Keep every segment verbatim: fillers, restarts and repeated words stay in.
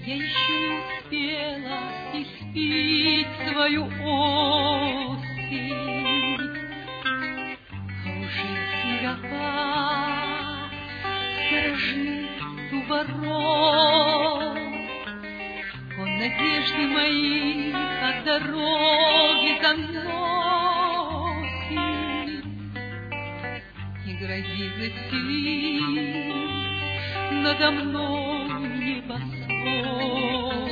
я еще не успела испить свою осень, а уже снегопад сторожит у ворот. Он надежды мои от дороги заносит и грозит застелить надо мной небосвод.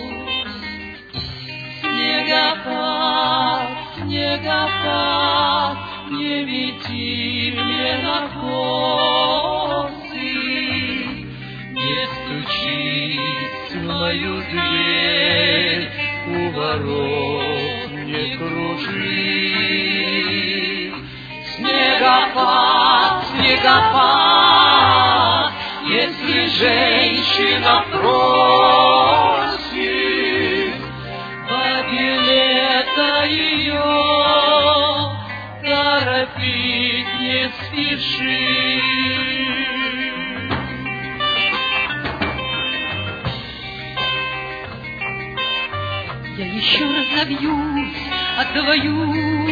Снегопад, снегопад, не мети мне на косы, не стучись в мою дверь, у ворот не кружи. Снегопад, снегопад, если женщина просит побелета ее, торопить не спеши. Я еще разовьюсь, отвою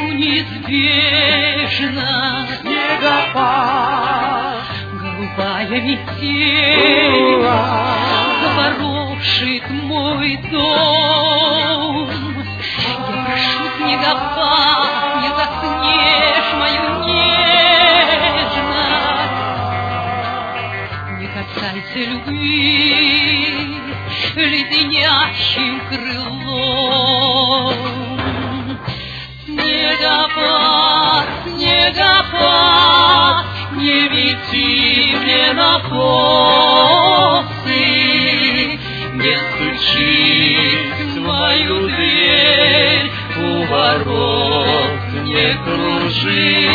неизбежно. Снегопад, голубая метель запорошит мой дом. Я прошу, снегопад, не заснешь мою нежность. Не касайся любви леденящим крылом. Снегопад, снегопад, не мети мне на косы, не стучись в мою дверь, у ворот не кружи.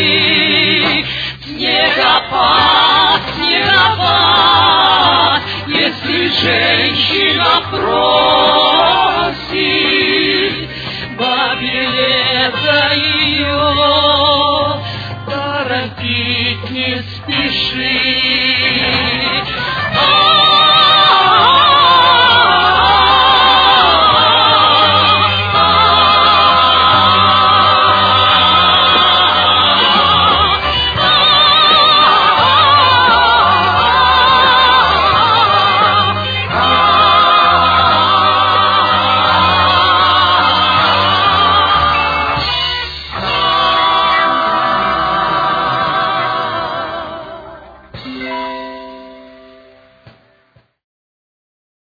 Снегопад, снегопад, если женщина просит побелета ее, торопить не спеши.